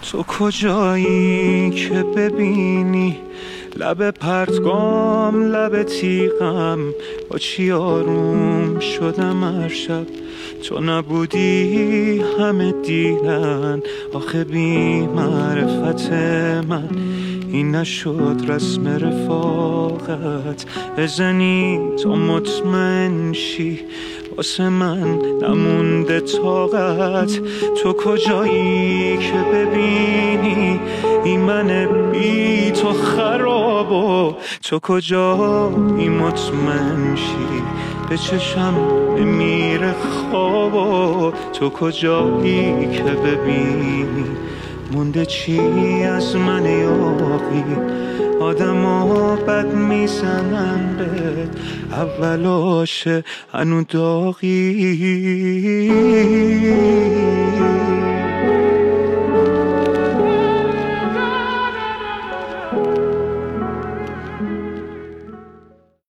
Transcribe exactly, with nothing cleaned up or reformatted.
تو کجایی که ببینی لب پرتگام لب تیغم با چی آروم شدم هر شب تو نبودی همه دیدن آخه بی معرفت من این نشد رسم رفاقت بزنی تو مطمئن شی واسه من نمونده طاقت تو کجایی که ببینی این من بی تو خراب و تو کجایی مطمئن شی به چشم میره خواب و تو کجایی که ببینی مونده چی از من یاقی آدم ها بد میزنن به اول آشه هنو داغی